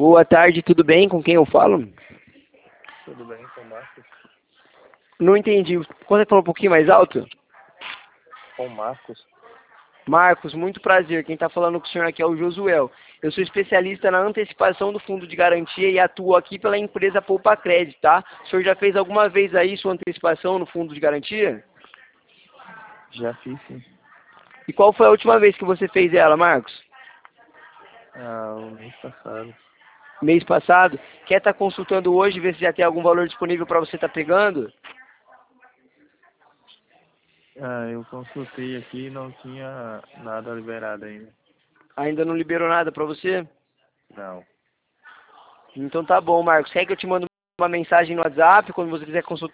Boa tarde, tudo bem? Com quem eu falo? Tudo bem, com o Marcos? Não entendi. Consegue falar um pouquinho mais alto? Com o Marcos? Marcos, muito prazer. Quem está falando com o senhor aqui é o Josuel. Eu sou especialista na antecipação do fundo de garantia e atuo aqui pela empresa Poupa Crédito, tá? O senhor já fez alguma vez aí sua antecipação no fundo de garantia? Já fiz, sim. E qual foi a última vez que você fez ela, Marcos? O mês passado. Mês passado? Quer estar consultando hoje, ver se já tem algum valor disponível para você estar pegando? Eu consultei aqui e não tinha nada liberado ainda. Ainda não liberou nada para você? Não. Então tá bom, Marcos. Quer que eu te mande uma mensagem no WhatsApp quando você quiser consultar?